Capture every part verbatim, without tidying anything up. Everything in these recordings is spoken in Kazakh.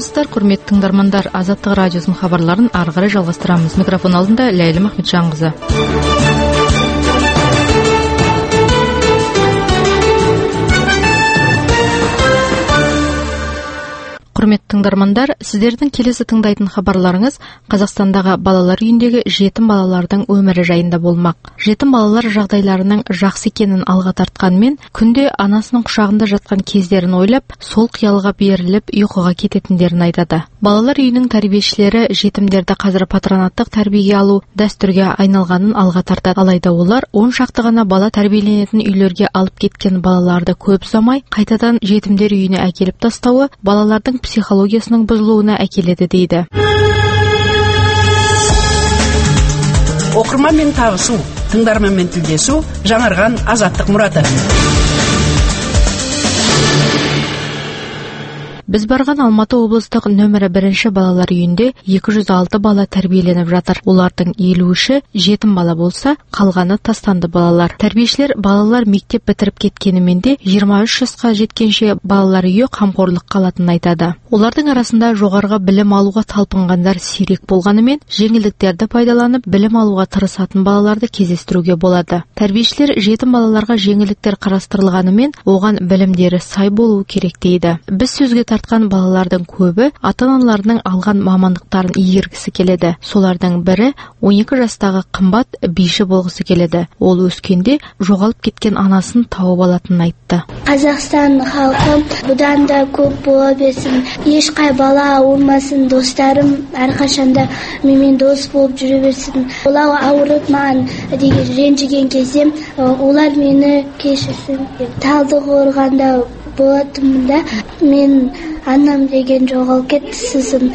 саламатсыздар, құрметті тыңдармандар. Азаттық радиосының хабарларын ары қарай жалғастырамыз. Микрофон алдында Ләйлім Ахметжанқызы. Құрметті тыңдармандар, сіздердің келесі тыңдайтын хабарларыңыз Қазақстандағы балалар үйіндегі жетім балалардың өмірі жайында болмақ. Жетім балалар жағдайларының жақсы екенін алға тартқанмен, күнде анасының құшағында жатқан кездерін ойлап, сол қиялға беріліп ұйқыға кететіндерін айтады. Балалар үйінің тәрбиешілері жетімдерді қазір патронаттық тәрбиеге алу дәстүрге айналғанын алға тартады. Алайда олар он шақты ғана бала тәрбиеленетін үйлерге алып кеткен балаларды көп ұзамай қайтадан жетімдер үйіне әкеліп тастауы балалардың психологиясының бұзылуына әкеледі дейді. Оқырманмен табысу, тыңдарманмен тілдесу, жаңарған азаттық мұраты. Біз барған Алматы облыстық нөмірі бірінші балалар үйінде екі жүз алты бала тәрбиеленіп жатыр. Олардың елу үші жетім бала болса, қалғаны тастанды балалар. Тәрбиешілер балалар мектеп бітіріп кеткенімен де жиырма үш жасқа жеткенше балалар үйі қамқорлыққа алатынын айтады. Олардың арасында жоғарғы білім алуға талпынғандар сирек болғанымен, жеңілдіктерді пайдаланып білім алуға тырысатын балаларды кездестіруге болады. Тәрбиешілер жетім балаларға жеңілдіктер қарастырылғанымен, оған білімдері сай болуы керек дейді. Біз сөзге тартқан балалардың көбі ата-аналарының алған мамандықтарын игергісі келеді. Солардың бірі он екі жастағы қымбат биші болғысы келеді. Ол өскенде жоғалып кеткен анасын тауып алатынын айтты. Қазақстан халқы бұдан да көп бола берсін. Ешқай бала болмасын, достарым әрқашанда менімен дос болып жүре берсін. Олар ауырып маған деген ренжіген кезде олар мені кешірсін. Талдықорғанда болатынмын да, мен анам деген жоғалып кетті, сосын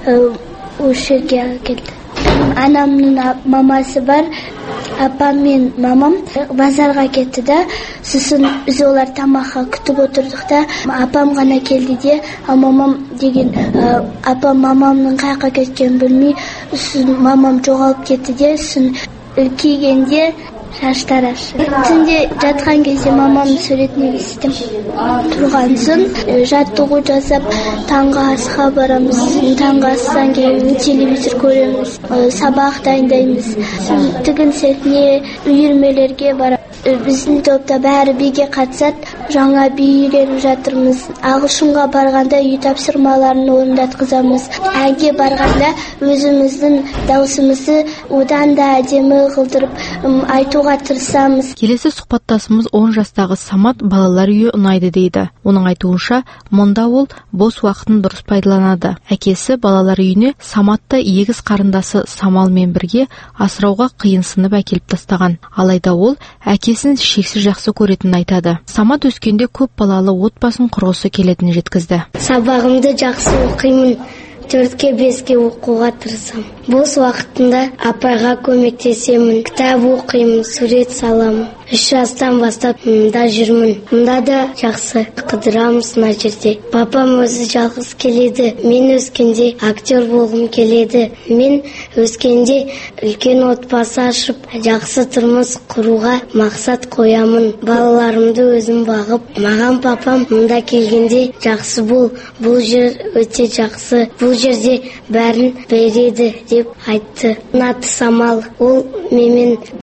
осы жерге келді. Анамның мамасы бар, апам мен мамам базарға кетті да, сосын біз олар тамаққа күтіп отырдық да, апам ғана келді де, мамам деген апам мамамның қайқа кеткенін білмей, сосын мамам жоғалып кетті де, сосын үлкейгенде шаштар ашты. Түнде жатқан кезде мамамның суретіне естім. Тұрған соң жаттығу жасап, таңғы асқа барамыз. Таңғы астан кейін телевизор көреміз, сабақ дайындаймыз. Тігін сетіне, үйірмелерге барамыз. Біздің топта бәрі биге қатысады. Жаңа би үйреніп жатырмыз. Ағылшынға барғанда үй тапсырмаларын орындатқызамыз. Әнге барғанда өзіміздің даусымызды одан да әдемі қылдырып айтуға тырысамыз. Келесі сұхбаттасымыз он жастағы Самат балалар үйі ұнайды дейді. Оның айтуынша, мұнда ол бос уақытын дұрыс пайдаланады. Әкесі балалар үйіне Саматты егіз қарындасы Самалмен бірге асырауға қиынсынып әкеліп тастаған. Алайда ол әкесін шексіз жақсы көретінін айтады. Самат өскенде көп балалы отбасын құрғысы келетінін жеткізді. Сабағымды жақсы оқимын. Төртке беске оқуға тырысам. Бос уақытында апайға көмектесемін. Кітап оқимын, сурет саламын. Үш жастан бастап мұнда жүрмін. Мұнда да жақсы қыдырамыз мына жерде. Папам өзі жалғыз келеді. Мен өскенде актер болғым келеді. Мен өскенде үлкен отбасы ашып, жақсы тұрмыс құруға мақсат қоямын. Балаларымды өзім бағып, маған папам мұнда келгенде жақсы бол. Бұл жер өте жақсы. Бұл жерде бәрін береді деп айтты. Аты Самал. Ол менен